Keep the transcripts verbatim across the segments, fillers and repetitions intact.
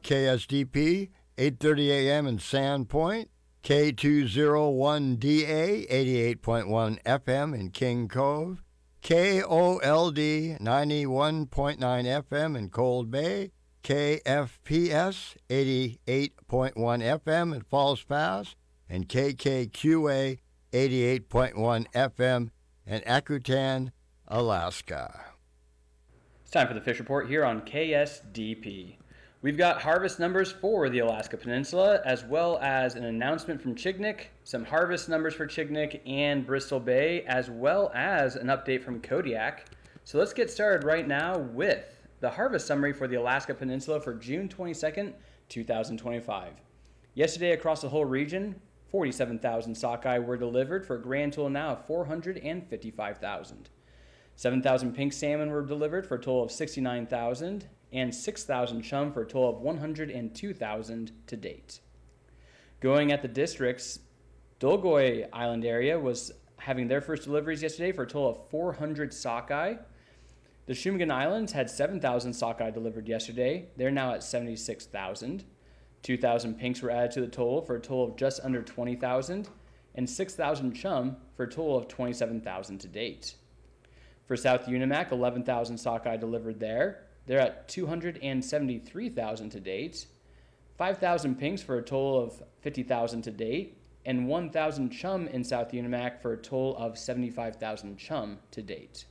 K S D P, eight thirty a.m. in Sandpoint, K two oh one D A, eighty-eight point one F M in King Cove, K O L D, ninety-one point nine F M in Cold Bay, K F P S, eighty-eight point one F M in Falls Pass, and K K Q A, eighty-eight point one F M in Akutan, Alaska. It's time for the Fish Report here on K S D P. We've got harvest numbers for the Alaska Peninsula, as well as an announcement from Chignik, some harvest numbers for Chignik and Bristol Bay, as well as an update from Kodiak. So let's get started right now with the harvest summary for the Alaska Peninsula for June twenty-second, twenty twenty-five. Yesterday across the whole region, forty-seven thousand sockeye were delivered for a grand total now of four hundred fifty-five thousand. seven thousand pink salmon were delivered for a total of sixty-nine thousand, and six thousand chum for a total of one hundred two thousand to date. Going at the districts, Dolgoy Island area was having their first deliveries yesterday for a total of four hundred sockeye. The Shumagon Islands had seven thousand sockeye delivered yesterday. They're now at seventy-six thousand. two thousand pinks were added to the total for a total of just under twenty thousand, and six thousand chum for a total of twenty-seven thousand to date. For South Unimac, eleven thousand sockeye delivered there. They're at two hundred seventy-three thousand to date. five thousand pinks for a total of fifty thousand to date, and one thousand chum in South Unimac for a total of seventy-five thousand chum to date.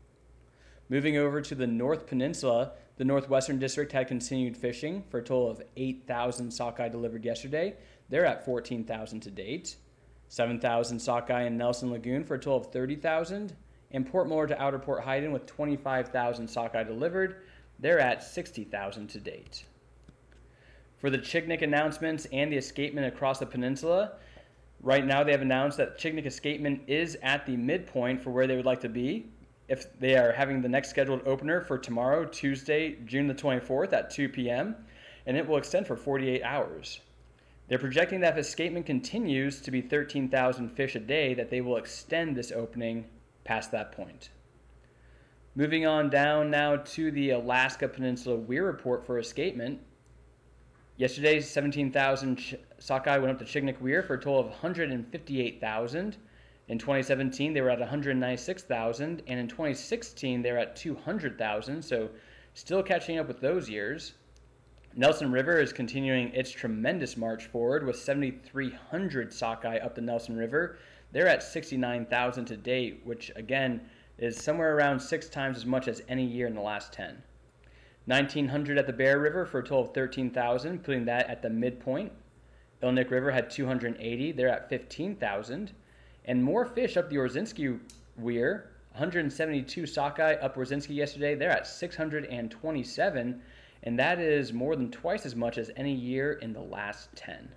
Moving over to the North Peninsula, the Northwestern District had continued fishing for a total of eight thousand sockeye delivered yesterday. They're at fourteen thousand to date. seven thousand sockeye in Nelson Lagoon for a total of thirty thousand. And Port Muller to Outer Port Heiden with twenty-five thousand sockeye delivered. They're at sixty thousand to date. For the Chignik announcements and the escapement across the peninsula, right now they have announced that Chignik escapement is at the midpoint for where they would like to be. If they are having the next scheduled opener for tomorrow, Tuesday, June the twenty-fourth at two p.m., and it will extend for forty-eight hours. They're projecting that if escapement continues to be thirteen thousand fish a day, that they will extend this opening past that point. Moving on down now to the Alaska Peninsula Weir report for escapement. Yesterday, seventeen thousand ch- sockeye went up to Chignik Weir for a total of one hundred fifty-eight thousand. In twenty seventeen, they were at one hundred ninety-six thousand, and in twenty sixteen, they were at two hundred thousand, so still catching up with those years. Nelson River is continuing its tremendous march forward with seven thousand three hundred sockeye up the Nelson River. They're at sixty-nine thousand to date, which again is somewhere around six times as much as any year in the last ten. nineteen hundred at the Bear River for a total of thirteen thousand, putting that at the midpoint. Ilnik River had two hundred eighty, they're at fifteen thousand. And more fish up the Orzinski Weir, one hundred seventy-two sockeye up Orzinski yesterday, they're at six hundred twenty-seven, and that is more than twice as much as any year in the last ten.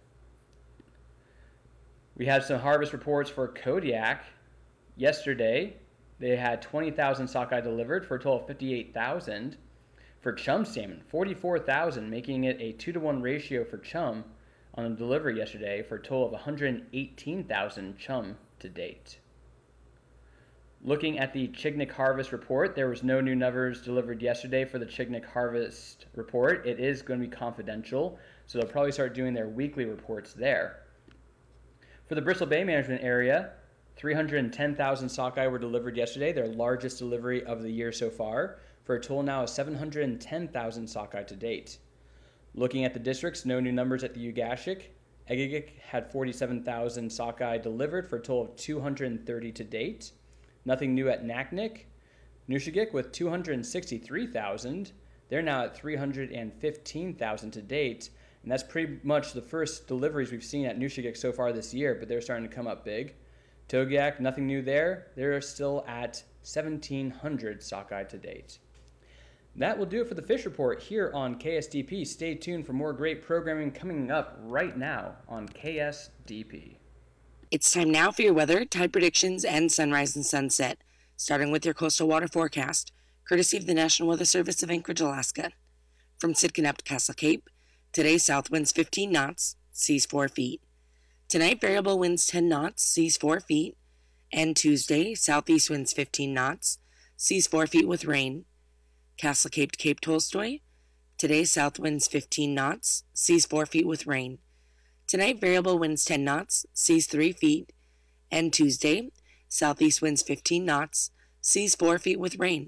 We had some harvest reports for Kodiak. Yesterday, they had twenty thousand sockeye delivered for a total of fifty-eight thousand. For chum salmon, forty-four thousand, making it a two to one ratio for chum on the delivery yesterday for a total of one hundred eighteen thousand chum to date. Looking at the Chignik harvest report, there was no new numbers delivered yesterday for the Chignik harvest report. It is going to be confidential, so they'll probably start doing their weekly reports there. For the Bristol Bay Management Area, three hundred ten thousand sockeye were delivered yesterday, their largest delivery of the year so far, for a total now of seven hundred ten thousand sockeye to date. Looking at the districts, no new numbers at the Ugashik. Egegik had forty-seven thousand sockeye delivered for a total of two hundred thirty to date. Nothing new at Naknek. Nushagik with two hundred sixty-three thousand. They're now at three hundred fifteen thousand to date. And that's pretty much the first deliveries we've seen at Nushagik so far this year, but they're starting to come up big. Togiak, nothing new there. They're still at seventeen hundred sockeye to date. That will do it for the Fish Report here on K S D P. Stay tuned for more great programming coming up right now on K S D P. It's time now for your weather, tide predictions, and sunrise and sunset, starting with your coastal water forecast, courtesy of the National Weather Service of Anchorage, Alaska. From Sitka up to Castle Cape, today south winds fifteen knots, seas four feet. Tonight variable winds ten knots, seas four feet. And Tuesday southeast winds fifteen knots, seas four feet with rain. Castle Cape to Cape Tolstoy, Today, south winds fifteen knots, seas four feet with rain. Tonight, variable winds ten knots, seas three feet. And Tuesday, southeast winds fifteen knots, seas four feet with rain.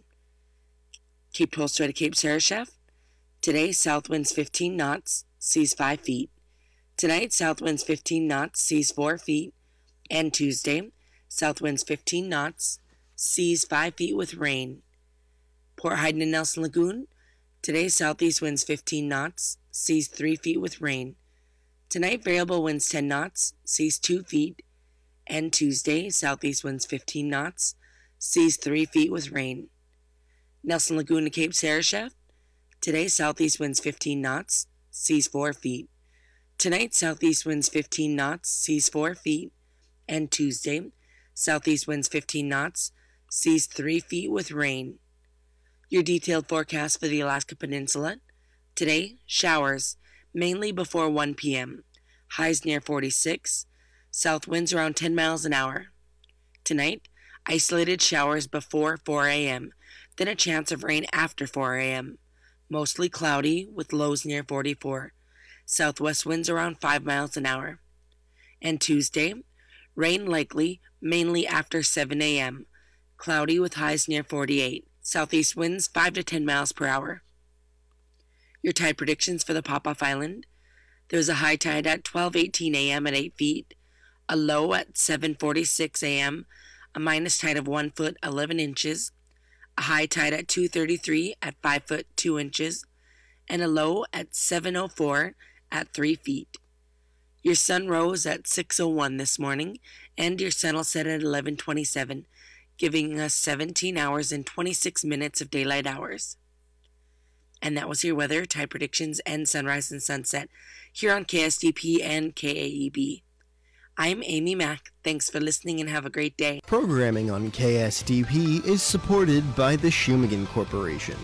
Cape Tolstoy to Cape Sarashef. Today, south winds fifteen knots, seas five feet. Tonight, south winds fifteen knots, seas four feet. And Tuesday, south winds fifteen knots, seas five feet with rain. Port Hayden and Nelson Lagoon. Today, southeast winds fifteen knots, seas three feet with rain. Tonight, variable winds ten knots, seas two feet. And Tuesday, southeast winds fifteen knots, seas three feet with rain. Nelson Lagoon to Cape Sarashef. Today, southeast winds fifteen knots, seas four feet. Tonight, southeast winds fifteen knots, seas four feet. And Tuesday, southeast winds fifteen knots, seas three feet with rain. Your detailed forecast for the Alaska Peninsula. Today, showers, mainly before one p.m. Highs near forty-six. South winds around ten miles an hour. Tonight, isolated showers before four a.m., then a chance of rain after four a.m. Mostly cloudy with lows near forty-four. Southwest winds around five miles an hour. And Tuesday, rain likely, mainly after seven a.m. Cloudy with highs near forty-eight. Southeast winds five to ten miles per hour. Your tide predictions for the Pop-Off Island. There's a high tide at twelve eighteen a.m. at eight feet, a low at seven forty-six a.m., a minus tide of one foot eleven inches, a high tide at two thirty-three at five foot two inches, and a low at seven oh four at three feet. Your sun rose at six oh one this morning, and your sun will set at eleven twenty-seven, giving us seventeen hours and twenty-six minutes of daylight hours. And that was your weather, tide predictions, and sunrise and sunset here on K S D P and K A E B. I'm Amy Mack. Thanks for listening and have a great day. Programming on K S D P is supported by the Shumagon Corporation.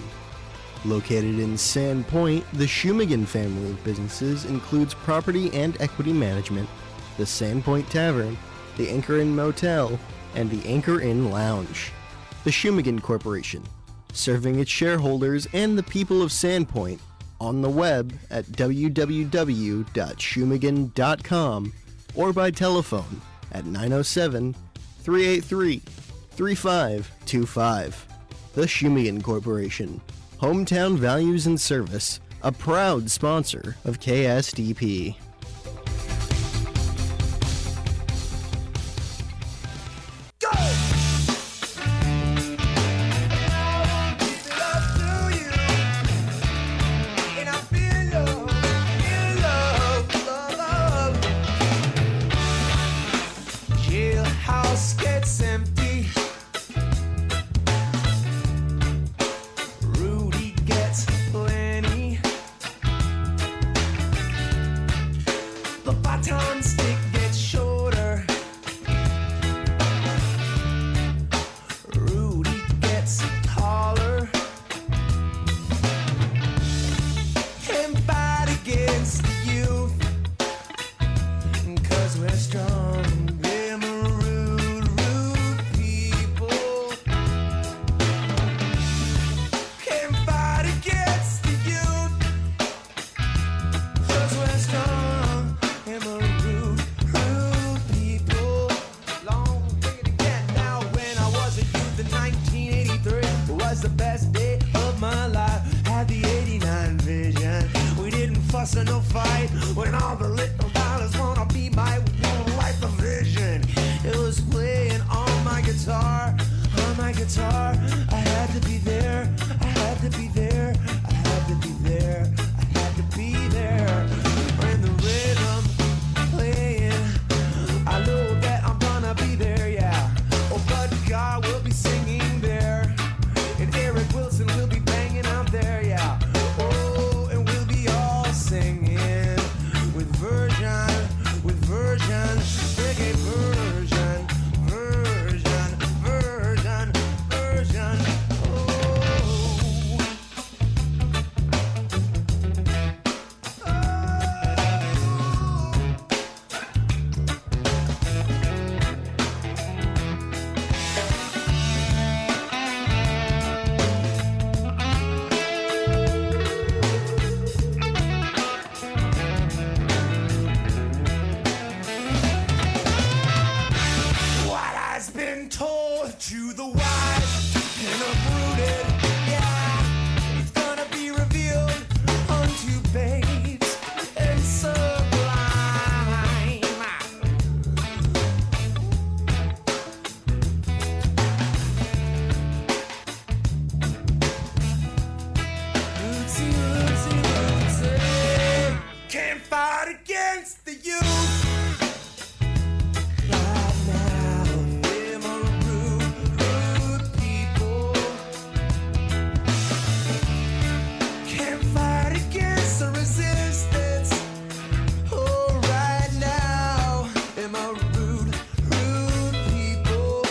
Located in Sandpoint, the Shumagon family of businesses includes property and equity management, the Sandpoint Tavern, the Anchor Inn Motel, and the Anchor Inn Lounge. The Shumagon Corporation, serving its shareholders and the people of Sandpoint on the web at w w w dot shumagon dot com or by telephone at nine oh seven, three eight three, three five two five. The Shumagon Corporation, hometown values and service, a proud sponsor of K S D P. Version, version, version, version. the youth. Right now, them are rude, rude people. Can't fight against the resistance. Oh, right now, them are rude, rude people.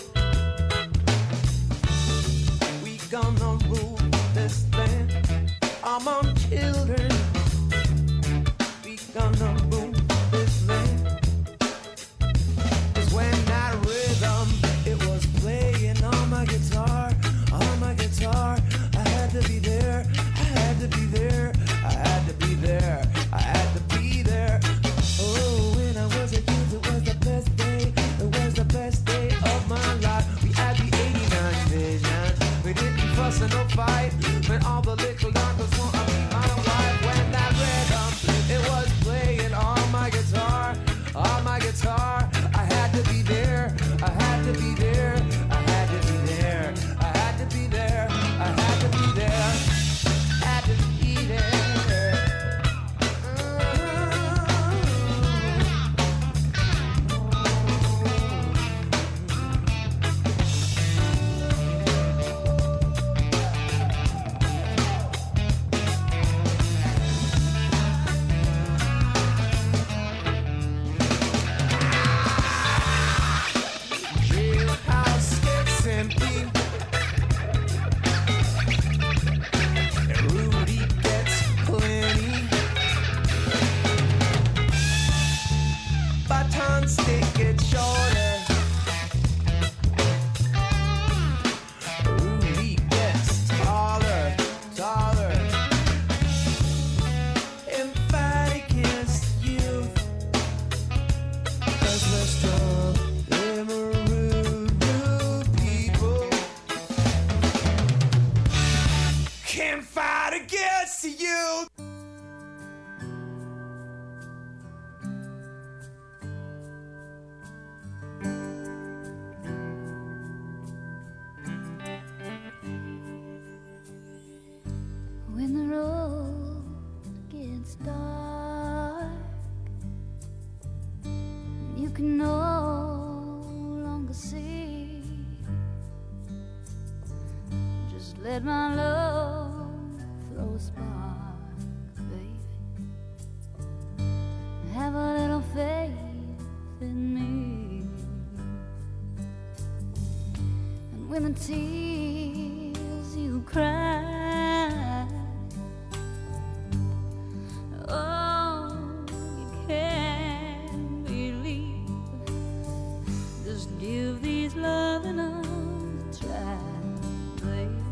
We gonna rule this land among children. We gonna rule this land. 'Cause when that rhythm, it was playing on my guitar, on my guitar, I had to be there, I had to be there, I had to be there, I had to be there. Oh, when I was a youth, it was the best day, it was the best day of my life. We had the eighty-nine vision, we didn't fuss and no fight, when all the little darkness want to be my wife. When that rhythm, it was playing on my guitar, on my guitar, I had to be there, I had to be there, I had to be there, I had to be there, I had to be there, had to be there. Jailhouse gets empty. Rudy gets plenty. Batons they get shorter. Rudy gets taller, taller. And fight against youth. 'Cause we're strong, them are rude, rude people. Can't fight against the youth. When the road gets dark, you can no longer see. Just let my love throw a spark, baby. Have a little faith in me. And when the tears you cry, oh, you can't believe. Just give these loving arms a try, baby.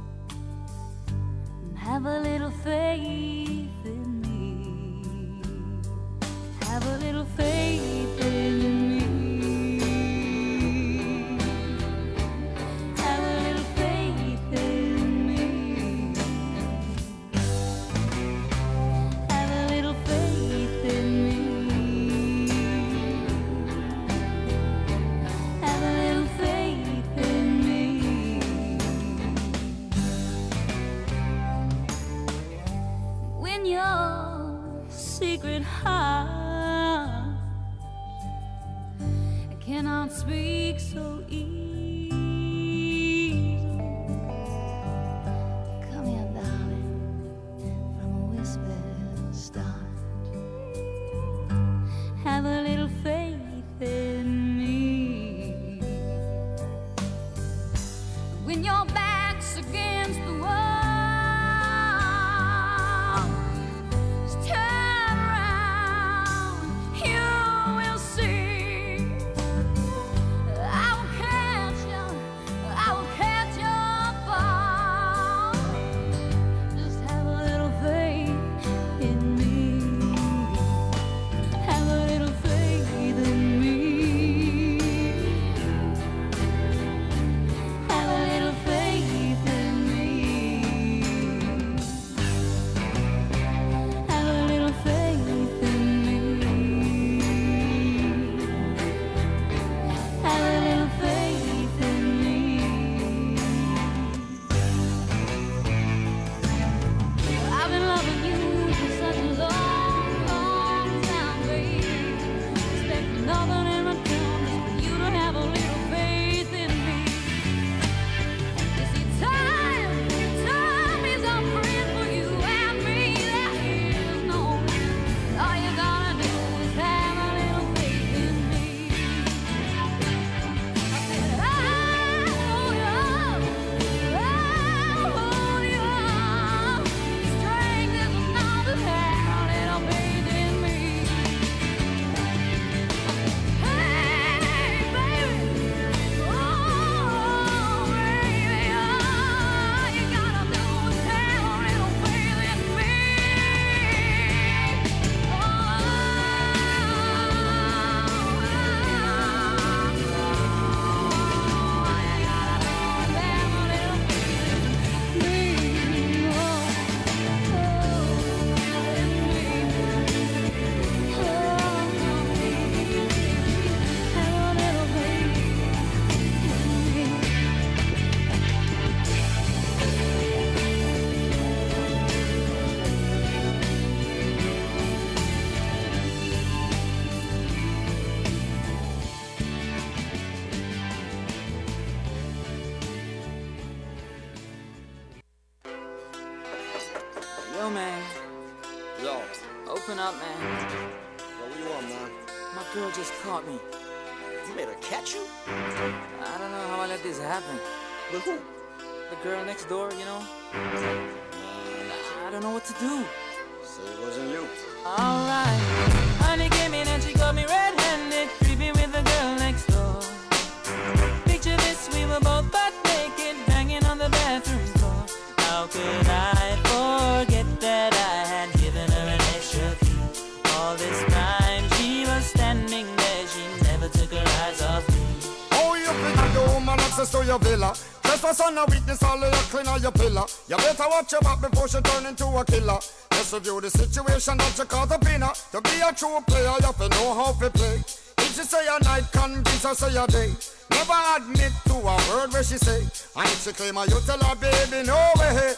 And have a little faith in me. Have a little faith in me. Have a little faith in me. Have a little faith in me. Have a little faith in me. When your secret heart cannot speak so easily, come here, darling, from a whisper start. Have a little faith in me. When your back's against the wall, just turn around, you will see I will catch up? Open up, man. Yo, what do you want, man? My girl just caught me. You made her catch you? I don't know how I let this happen. With who? The girl next door, you know? I don't know what to do. So it wasn't you. Alright. Honey came in and she got me red-handed, creepy with the girl next door. Picture this, we were both butt naked, banging on the bathroom floor. How could I forget that I had given her an extra key? All this time she was standing there, she never took her eyes off me. Oh, you think the woman access to your villa? Just for son of witness, all of your clean on your pillar. You better watch your back before she turn into a killer. Just review the situation that you call the pinner. To be a true player, you have to know how to play. If she say a night, convince her say a day. Never admit to a word where she say. And if she claim her, you tell her, baby, no way.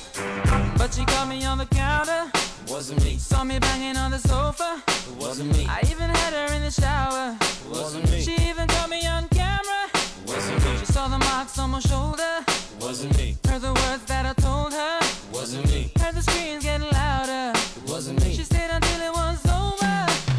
But she caught me on the counter. Wasn't me. Saw me banging on the sofa. It wasn't me. I even had her in the shower. It wasn't me. She even caught me on camera. It wasn't me. She saw the marks on my shoulder. It wasn't me. Heard the words that I told her. It wasn't me. Heard the screams getting louder. It wasn't me. She stayed until it was over.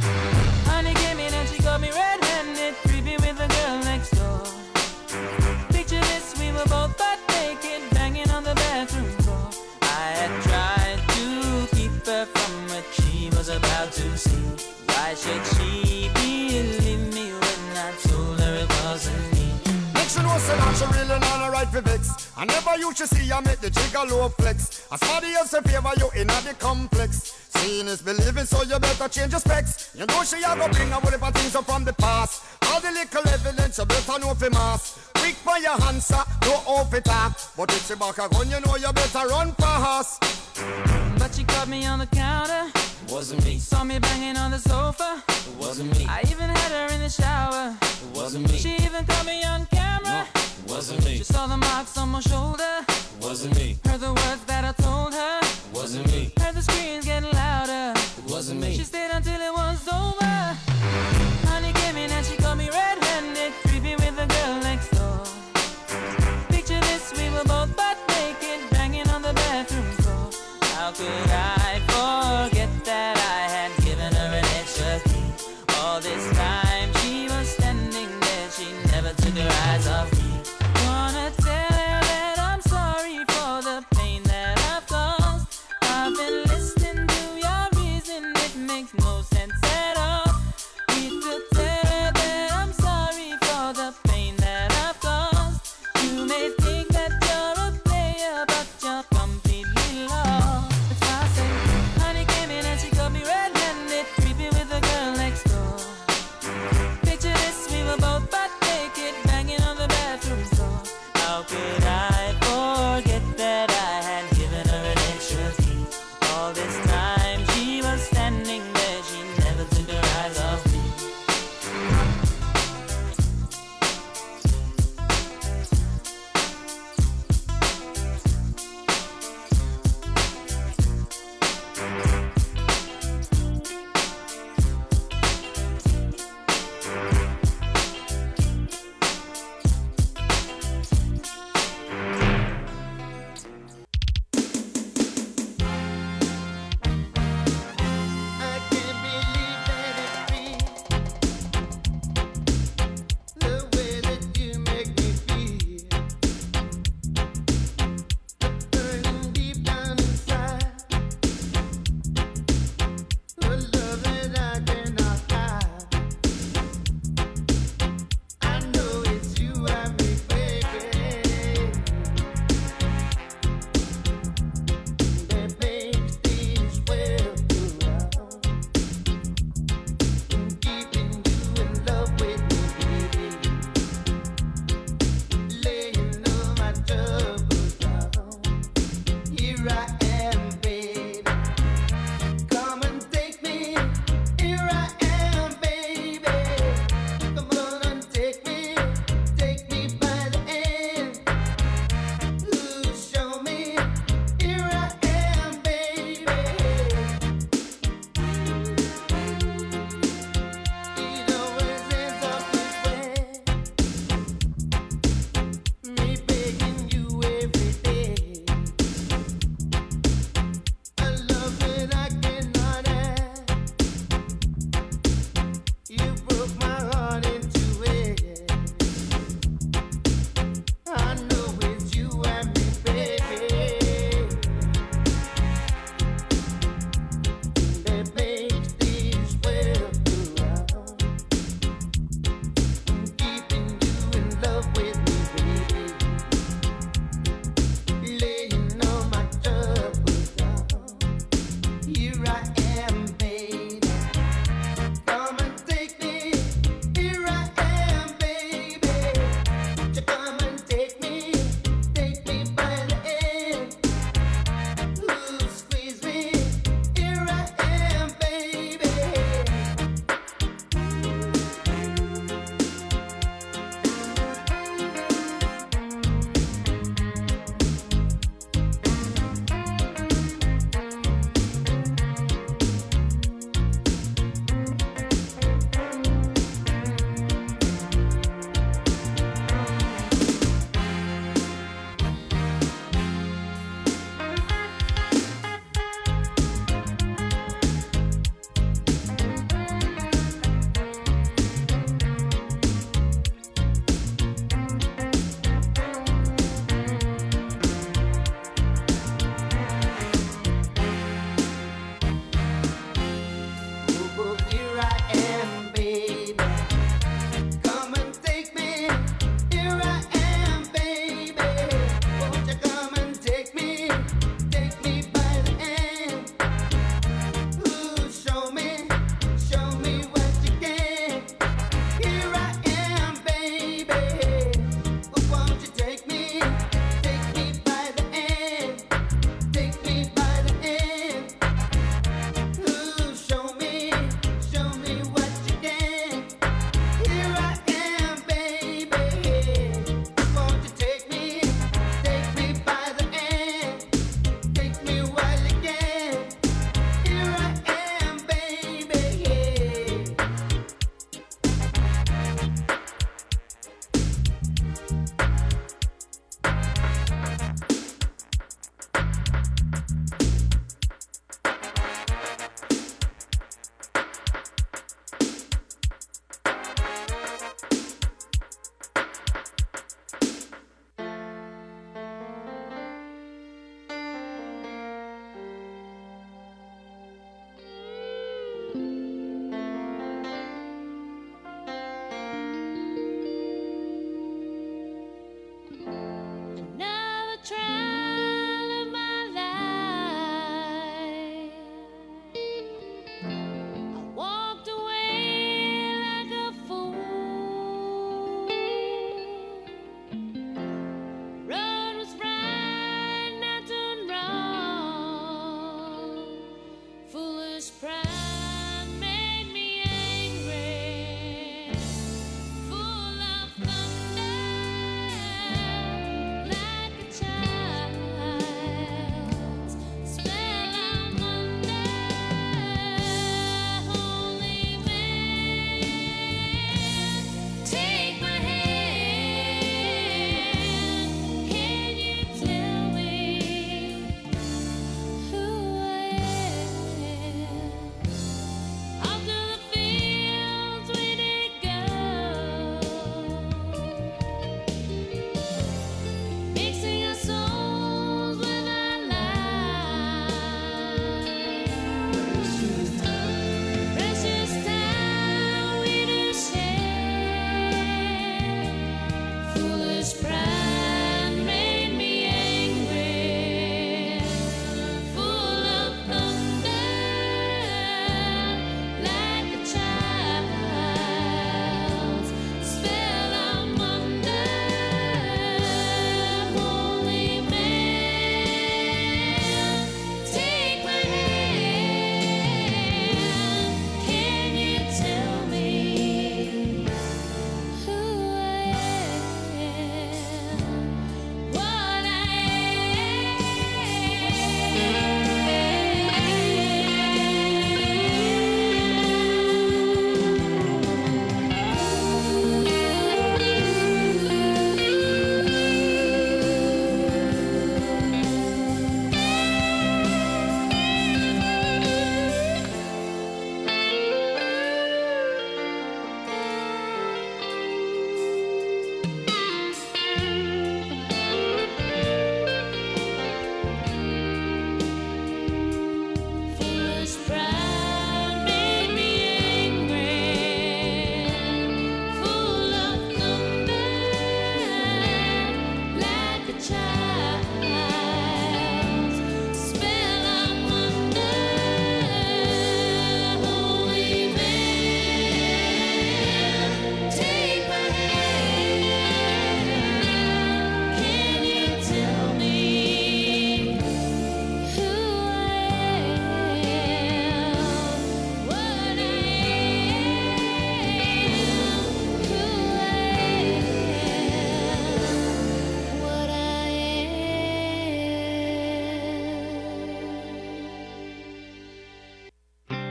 Honey came in and she got me red-handed, creepy with the girl next door. Picture this, we were both butt naked, banging on the bathroom floor. I had tried to keep her from what she was about to see. Why should she believe me when I told her it wasn't me? Next you know say that she really not a right for vex. I never used to see I make the jigger low flex. As somebody else in favor you in the complex. Seeing is believing, so you better change your specs. You know she a go bring a whole heap of things up from the past. All the little evidence you better know for mass. Quick for your answer, no off it talk. But if she back a gun, you know you better run fast. But she caught me on the counter. It wasn't me. Saw me banging on the sofa. It wasn't me. I even had her in the shower. It wasn't me. She even caught me on camera. It wasn't me. She saw the marks on my shoulder. It wasn't me. Heard the words that I told her. It wasn't me. Heard the screams getting louder. It wasn't me. She stayed until it was over. Honey came in and she got me red-handed, creepy with the girl next door. Picture this, we were both butt naked, banging on the bathroom floor. How could I forget that I had given her an extra key? All this time she was standing there, she never took her eyes off me. Wanna tell her that I'm sorry for the pain that I've caused. I've been listening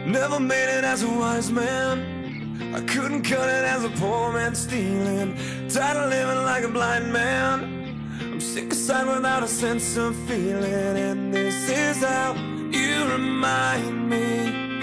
Never made it as a wise man. I couldn't cut it as a poor man stealing. Tired of living like a blind man. I'm sick aside without a sense of feeling. And this is how you remind me.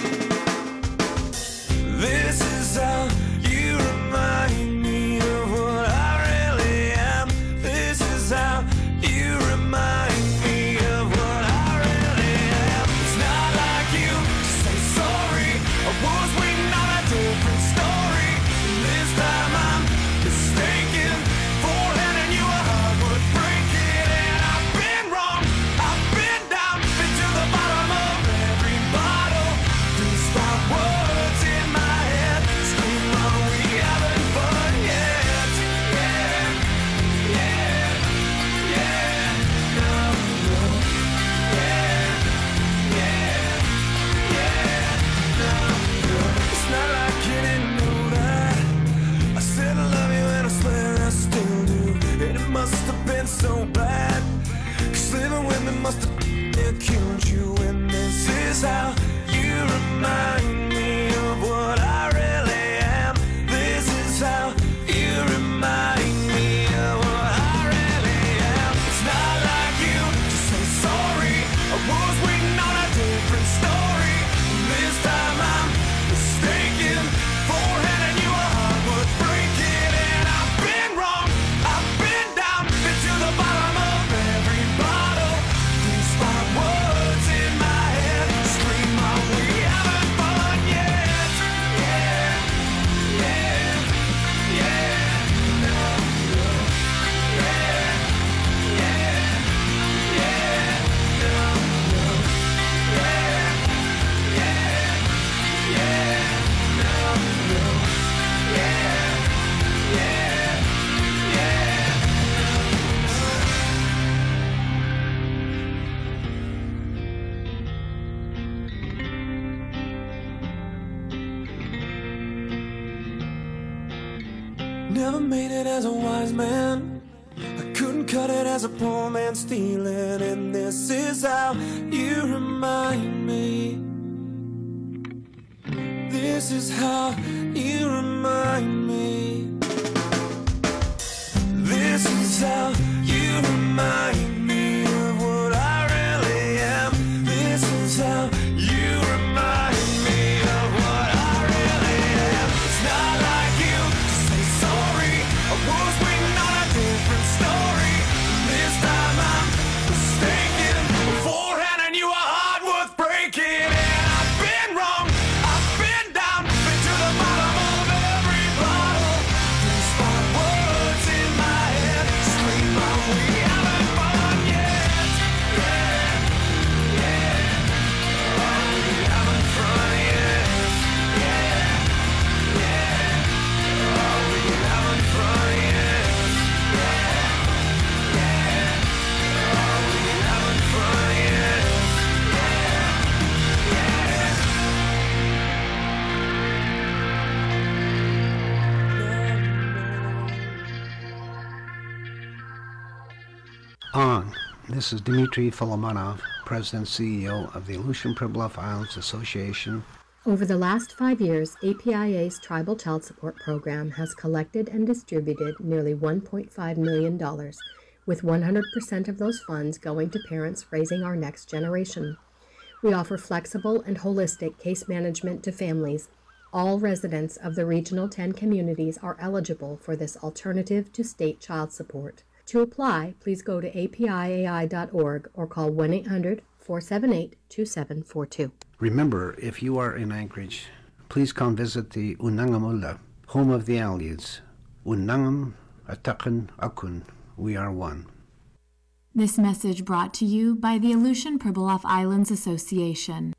This is how you remind me of what I really am. This is how you remind me of what I really am. It's not like you to say sorry. I was waiting on a different story. This time I'm mistaken for handing you a heart worth breaking. And I've been wrong, I've been down, been to the bottom of every bottle. These five words in my head scream, are we having fun yet? Yeah, yeah, yeah, no, no, yeah, yeah, yeah, no, no. It's not like you didn't know that. I said I love you and I swear I still do. And it must have been so bad, 'cause living with me must have killed you. And this is how you remind me of what I really am. This is how you remind me of what I really am. It's not like you to say sorry. I was waiting on a different story. This time I'm mistaken for handing you a heart worth breaking. And I've been wrong, I've been down, been to the bottom of every bottle. These five words in my head scream, are we having fun yet? Yeah, yeah, yeah, no, no, yeah, yeah, yeah, no, no, yeah, yeah, yeah, no, no, yeah, yeah, yeah, Never made it as a wise man. I couldn't cut it as a poor man stealing. And this is how you remind me. This is how you remind me. This is how you remind me of what I really am. This is how you remind me of what I really am. It's not like you to say sorry. I was waiting on a different story. This time I'm mistaken for handing you a heart worth breaking. And I've been wrong, I've been down, been to the bottom of every bottle. These five words in my head scream, are we having fun yet? Yeah, yeah, are we having fun yet? Yeah, yeah, are we having fun yet? Yeah, yeah, are we having fun yet? On. This is Dmitry Folomonov, President and C E O of the Aleutian Pribilof Islands Association. Over the last five years, A P I A's Tribal Child Support Program has collected and distributed nearly one point five million dollars, with one hundred percent of those funds going to parents raising our next generation. We offer flexible and holistic case management to families. All residents of the Regional ten communities are eligible for this alternative to state child support. To apply, please go to A P I A I dot org or call one eight hundred, four seven eight, two seven four two. Remember, if you are in Anchorage, please come visit the Unangamula, home of the Aleutians. Unangam, Atakan, Akun, we are one. This message brought to you by the Aleutian Pribilof Islands Association.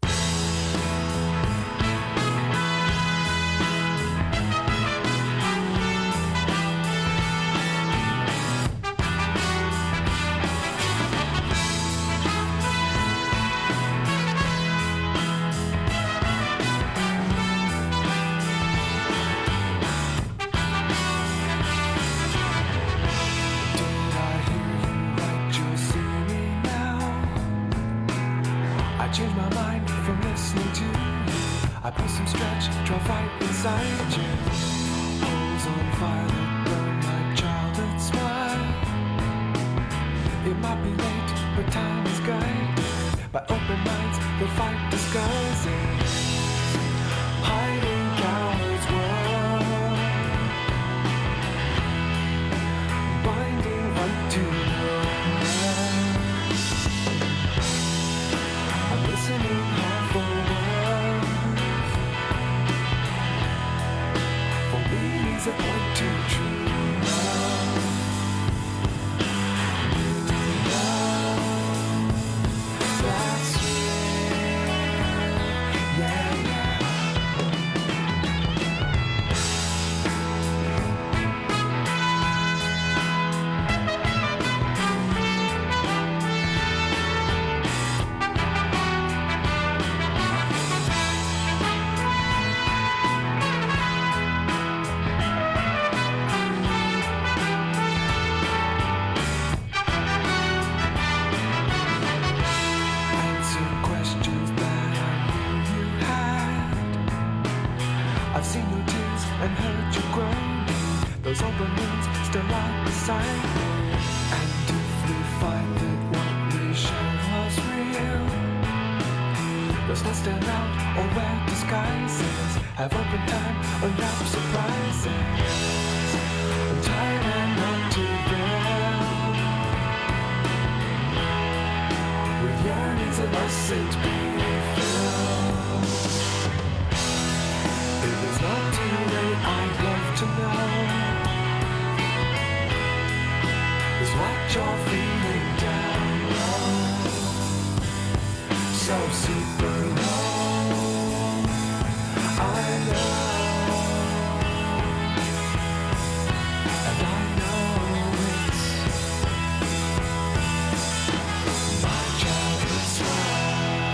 Changed my mind. I put some stretch, draw fight inside you. Holes on fire that burn my childhood smile. It might be late, but time is guided by open minds that fight disguises. Hiding cowards world, binding unto words. I'm listening hard for words, for me is a point to true love. New love, that's real, yeah, yeah. Answer questions that I knew you had. I've seen your tears and heard you groan. Those open wounds still lie beside me. And if we find that what we shared was real, let's not stand out or wear disguises. Have open time, unwrap surprises. I'm tired and not too real, with yearnings that mustn't be filled. If it's not too late, I'd love to know is what you're feeling down low. So super low, I know, and I know it's my childhood smile.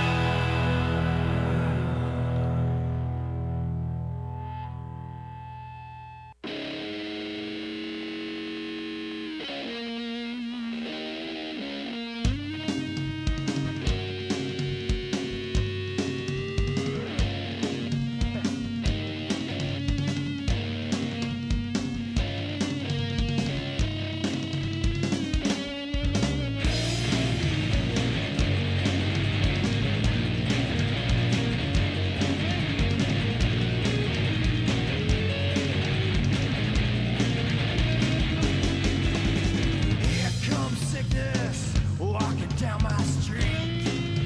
Here comes sickness walking down my street.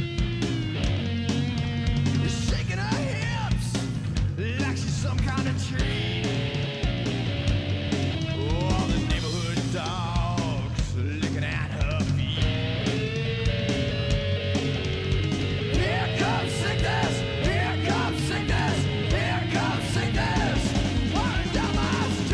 Shaking her hips like she's some kind of treat. All the neighborhood dogs licking at her feet. Here comes sickness, here comes sickness, here comes sickness, walking down my street.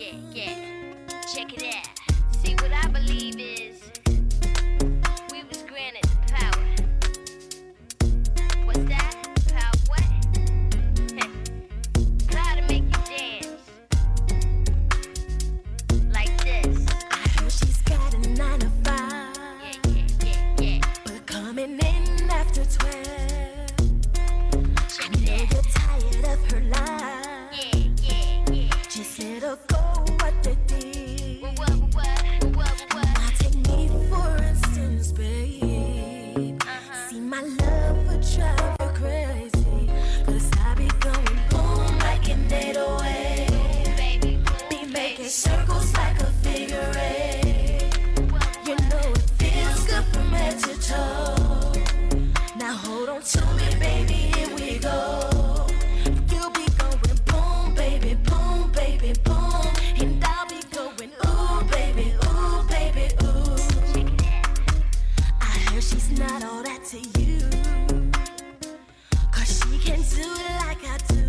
yeah, yeah. Check it out. See, what I believe is we was granted the power. What's that? Power what? Power to make you dance. Like this. I heard she's got a nine to five. Yeah, yeah, yeah, yeah. But coming in after twelve. Check I know it out. you're tired of her lies. Yeah, yeah, yeah. Just let her go what they did. What, what, what, what, what? Now take me for instance, babe. Uh-huh. See, my love would drive you crazy. Cause I be going boom like an eight oh eight. Baby, Be making circles like a figure eight. You know it feels good from head to toe. Now hold on to me, baby, here we go. You'll be going boom, baby, boom, baby, boom. And I'll be going ooh, baby, ooh, baby, ooh. I heard she's not all that to you. Cause she can do it like I do.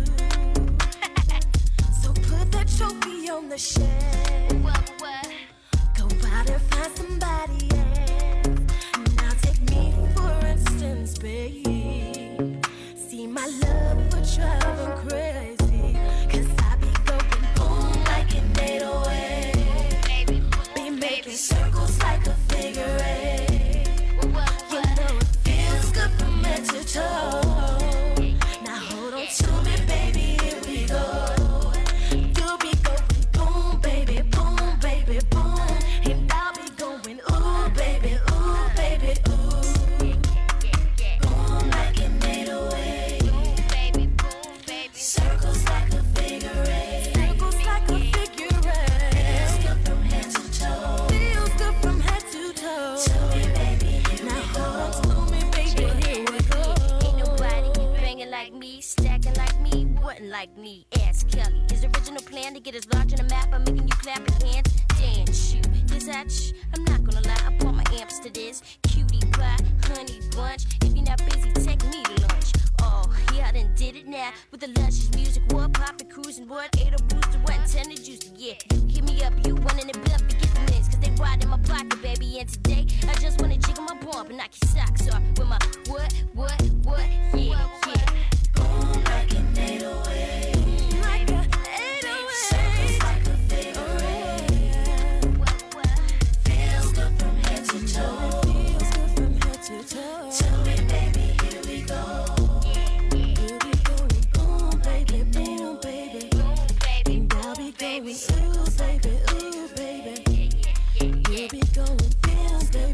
So put that trophy on the shelf. what, what? Go out and find somebody else. Now take me for instance, babe. See, my love would drive him crazy. Cause I be going boom like an eight oh eight. Baby, Be making circles like a figure eight. what, what, You what? know it feels good from head to toe. Now hold on to me, baby, here we go. You'll be going boom, baby, boom, baby, boom. And I'll be going ooh, baby, ooh, baby, ooh. Boom like an eight oh eight. Baby, boom, baby. Circles like a figure eight. Circles like a figure eight. Feels good from head to toe. Feels good from head to toe. To me, baby, here now hold on to me, baby, here we go. Ain't nobody banging like me, stacking like me, wouldn't like me. Ask Kelly. His original plan to get us large on the map by making you clap your hands, dance you. This that sh- I'm not gonna lie, I brought my amps to this. Cutie pie, honey bunch. If you're not busy, take me to lunch. Oh, yeah, I done did it now. With the luscious music, what poppin', cruising, what? Eight oh booster, what? Ten juice, yeah. You hit me up, you wantin' to bluff to get the mints. Cause they ride in my pocket, baby. And today, I just wanna jiggle my bump and knock your socks off with my what, what, what? Yeah, yeah. Boom like an eight oh eight. Like a eight oh eight. Circles like a figure eight. What, what? Feels good from head to toe. Feels good from head to toe. To me, baby, here we go. You'll be going boom, baby, boom, baby. Boom, baby, And I'll be going ooh, baby, ooh, baby. You'll be going feels good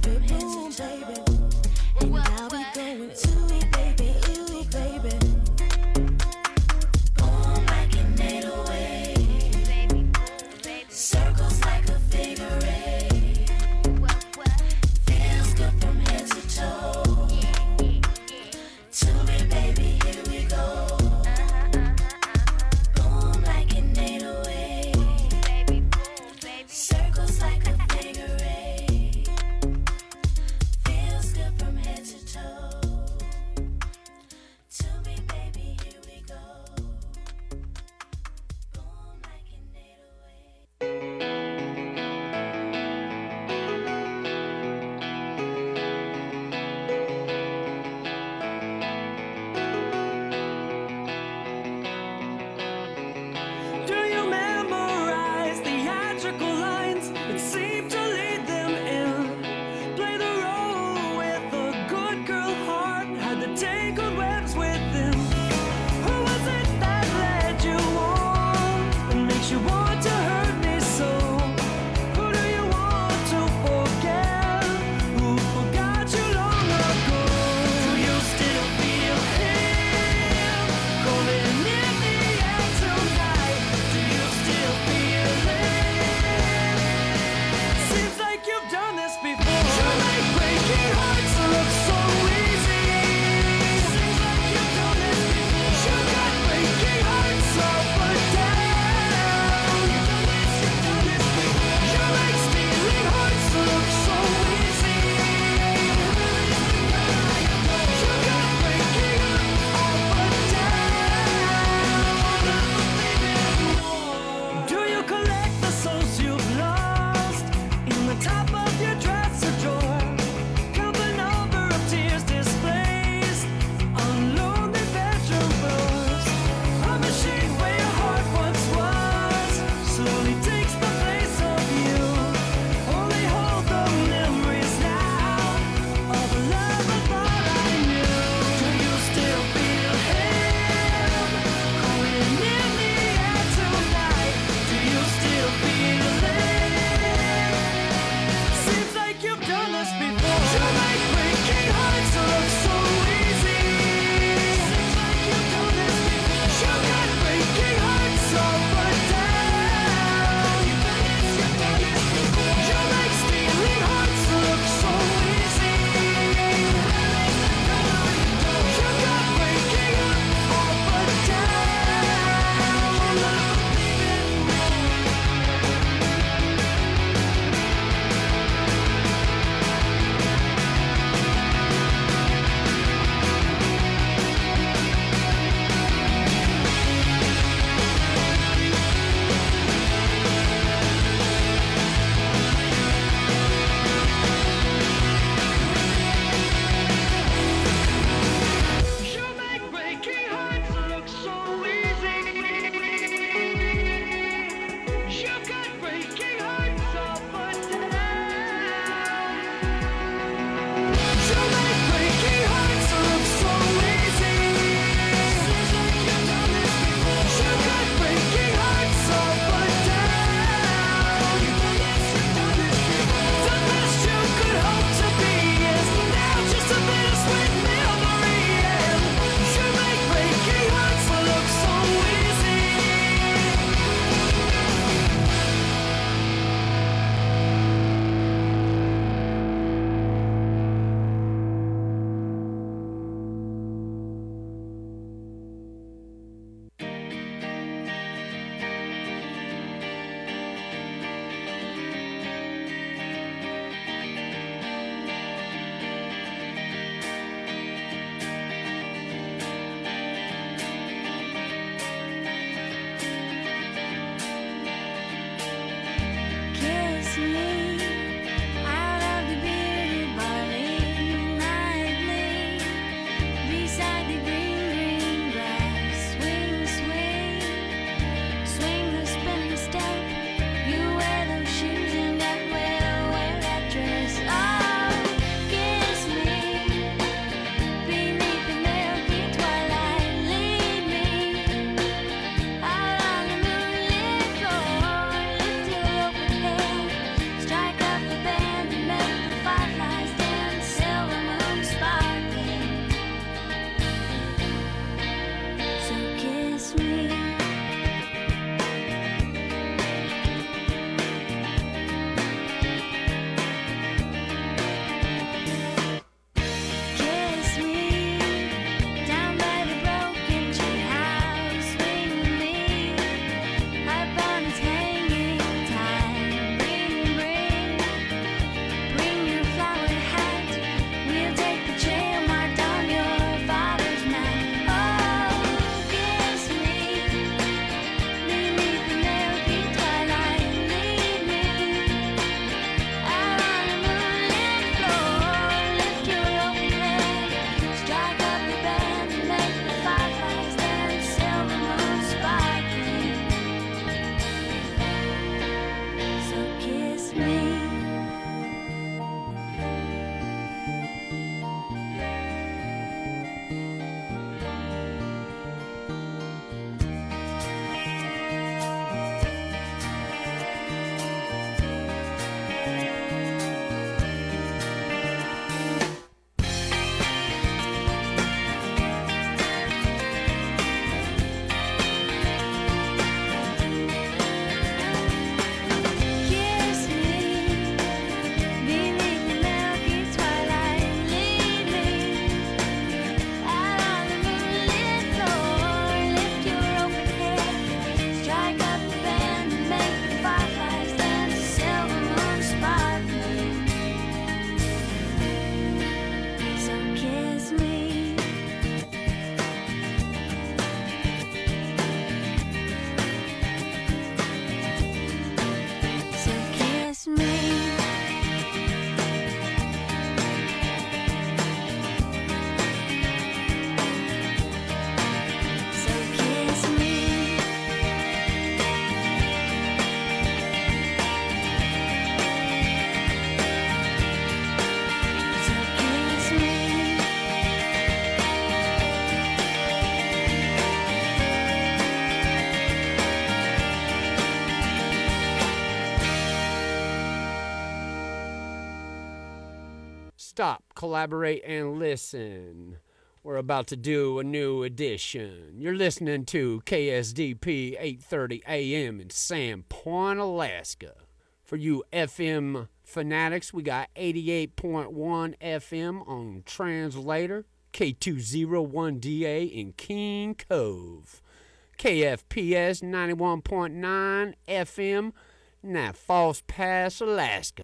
stop, collaborate, and listen. We're about to do a new edition. You're listening to K S D P eight thirty A M in Sandpoint, Alaska. For you F M fanatics, we got eighty-eight point one F M on Translator, K two oh one D A in King Cove, K F P S ninety-one point nine F M in False Pass, Alaska.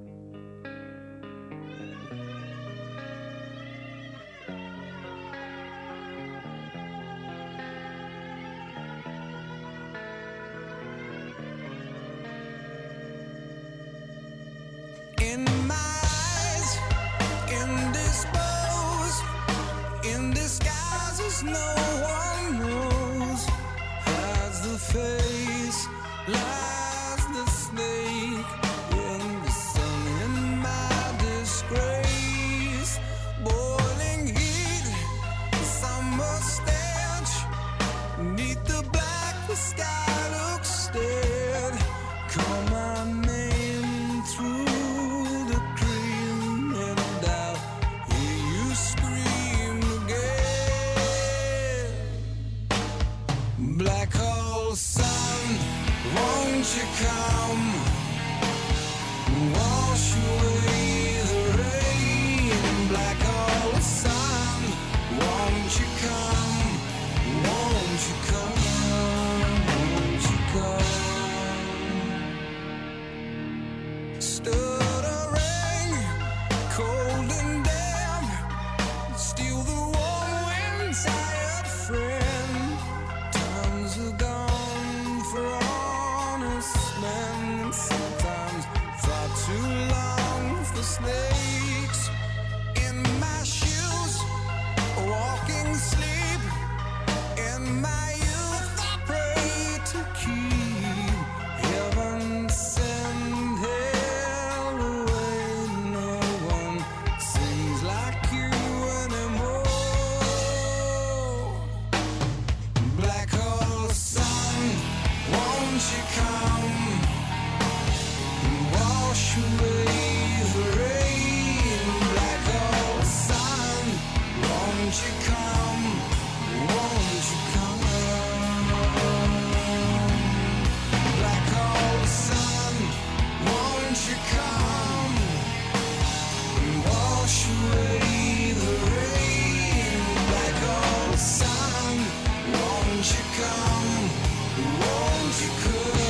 In my eyes, indisposed, in disguises no one knows, hides the face, lies the snake in the sun. In my disgrace, boiling heat, summer stench, neath the black, the sky looks dead. Call my name through black hole sun, won't you come, wash away the rain. Black hole sun, won't you come, won't you come, won't you come. Stuttering, cold and damp, steal the warm wind, tired friend. Are gone for honest men, sometimes far too long for snakes. In my shoes, walking sleep, in my youth I pray to keep heaven send hell away. No one sings like you anymore. Black hole sun, won't you come, wash away the rain. Black hole sun, won't you come, won't you come. Black hole sun, won't you come, wash away the rain. Black hole sun, won't you come, won't you come.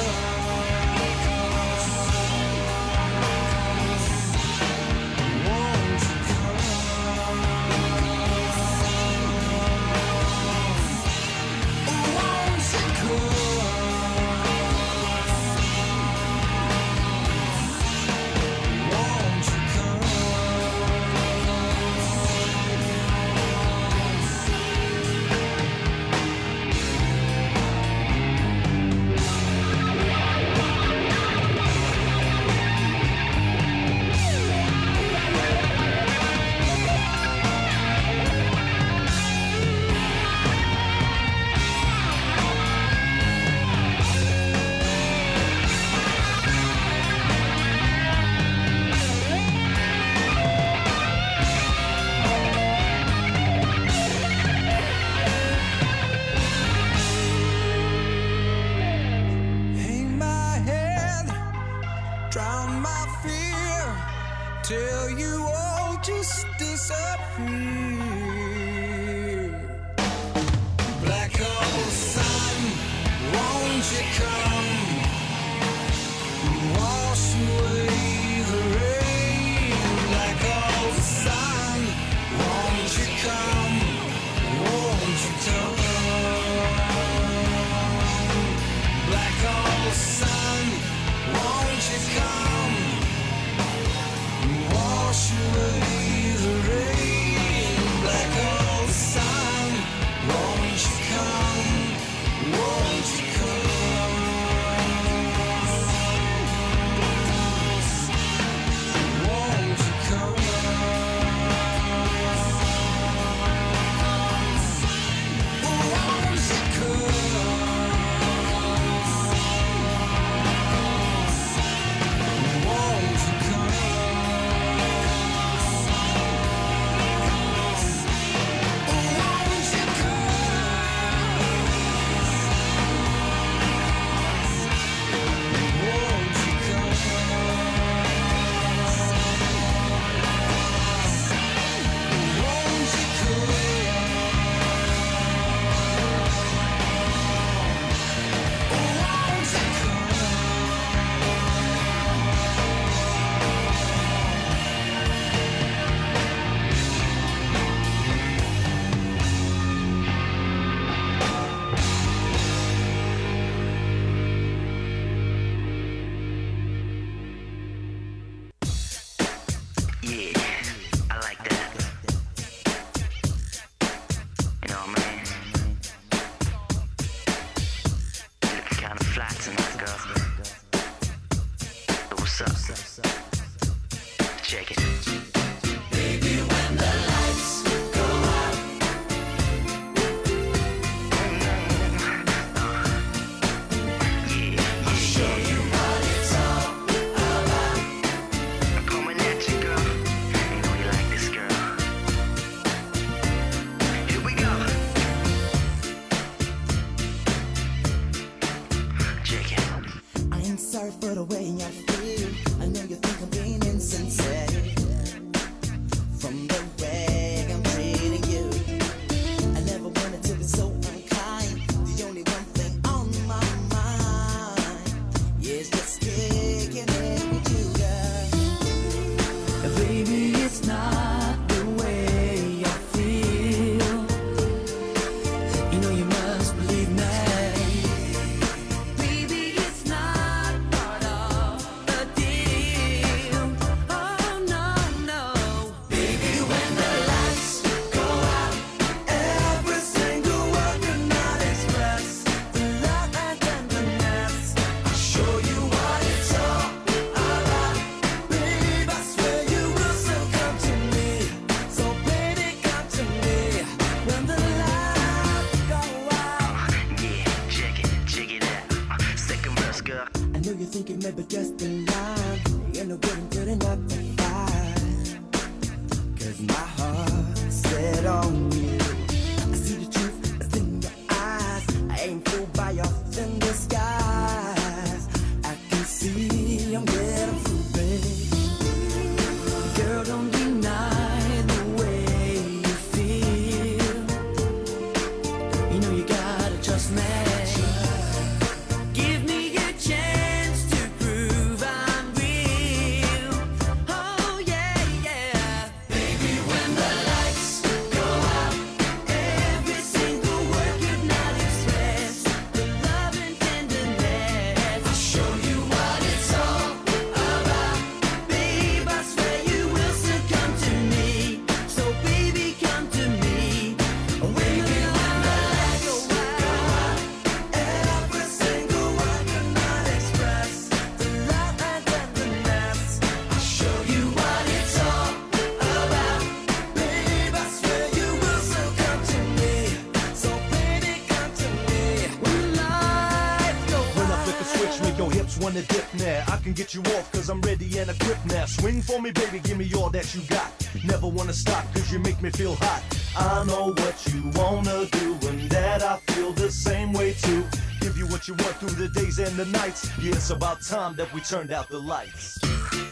Till you all just disappear. Black hole sun, won't you come, wash away the rain. Black hole sun, won't you come, won't you come. Black hole sun, won't you come, wash away the rain. Black girl. What's up? Check it. Baby, when the lights go out, yeah, I'll show you what it's all about. I'm coming at you, girl. You know you like this, girl. Here we go. Check it. I ain't sorry for the way I feel. I know you think I'm being insincere. From the way I'm treating you, I never wanted to be so unkind. The only one thing on my mind is just kicking it with you, girl. Baby, it's not the way I feel. You know you must believe me. Baby, it's not part of the deal. Oh no, no. Baby, when the lights go out, every single word could not express the love and tenderness. I'll show you what it's all about. Babe, I swear you will still come to me. So baby, come to me when the lights go out. Yeah, check it, check it out. Second verse, girl. I know you're thinking maybe just in line. You're no good and good enough to fight. Cause my heart's set on you. I see the truth that's in your eyes. I ain't fooled by your thin disguise. I can see I'm getting through, babe. Girl, don't deny the way you feel. You know you gotta trust me. Give me a chance to prove I'm real. Oh yeah, yeah. Baby, when the lights go out, every single word could not express the love and tenderness. I'll show you what it's all about. Babe, I swear you will still come to me. So baby, come to me. When the lights go out, every single word could not express the love and tenderness. I'll show you what it's all about. Babe, I swear you will still come to me. So baby, come to me. When the lights go When I out. flip the switch, make your hips wanna dip now. I can get you off cause I'm ready and equipped now. Swing for me, baby, give me all that you got. Never wanna stop cause you make me feel hot. I know what you wanna do and that I feel the same way too. Give you what you want through the days and the nights. Yeah, it's about time that we turned out the lights.